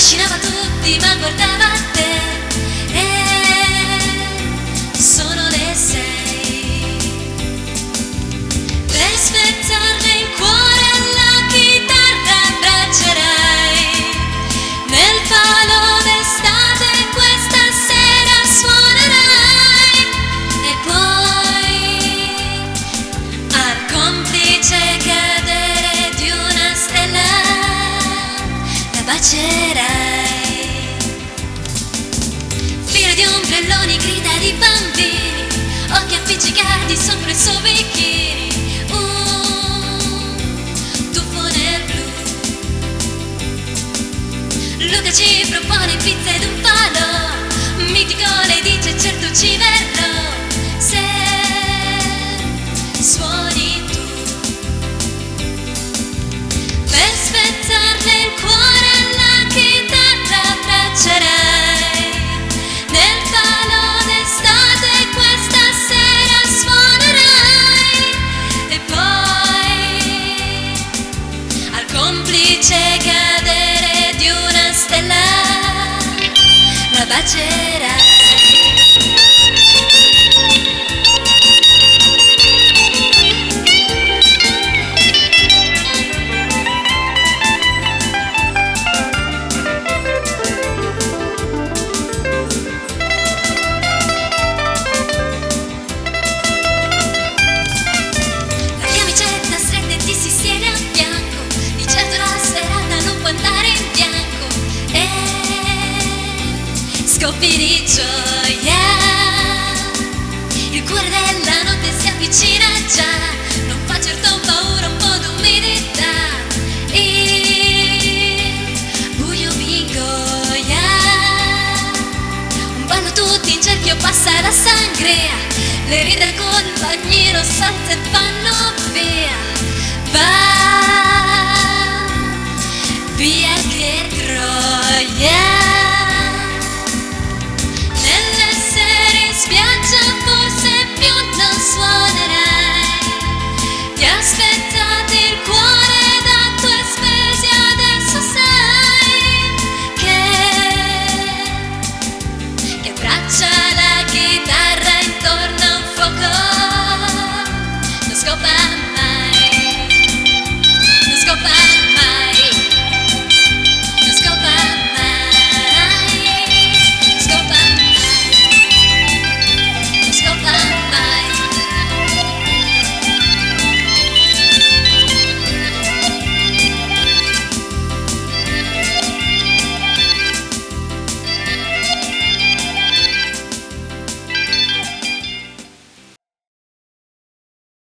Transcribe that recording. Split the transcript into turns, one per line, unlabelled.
affascinava tutti ma guardava te. E sono le 6 per spezzarle il cuore alla chitarra abbraccerai nel palo d'estate questa sera suonerai e poi al complice cadere di una stella la bacerai. Fiore di ombrelloni, grida di bambini, occhi appiccicati sopra il suo bikini, un tuffo nel blu. Luca ci propone pizza ed un palo, mitico le dice certo ci verrò se suoni tu. Per spezzarle il cuore alla chitarra abbraccerai nel palo d'estate questa sera suonerai e poi al complice cadere di una stella la bacerai. Scoppi di gioia, il cuore della notte si avvicina già, non fa certo paura un po' d'umidità, il buio vi ingoia, un ballo tutti in cerchio passa la sangria, le ride col bagnino salta e vanno via.